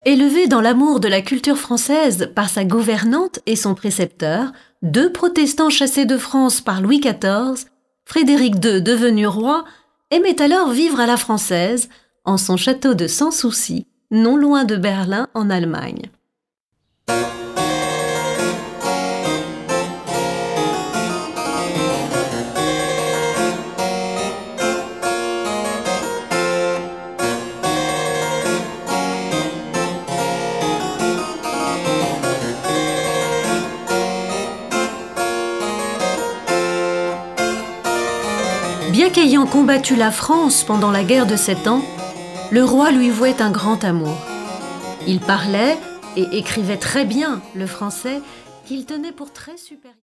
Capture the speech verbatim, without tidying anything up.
Élevé dans l'amour de la culture française par sa gouvernante et son précepteur, deux protestants chassés de France par Louis quatorze, Frédéric deux, devenu roi, aimait alors vivre à la française, en son château de Sans Souci, non loin de Berlin en Allemagne. Bien qu'ayant combattu la France pendant la guerre de Sept Ans, le roi lui vouait un grand amour. Il parlait et écrivait très bien le français qu'il tenait pour très supérieur.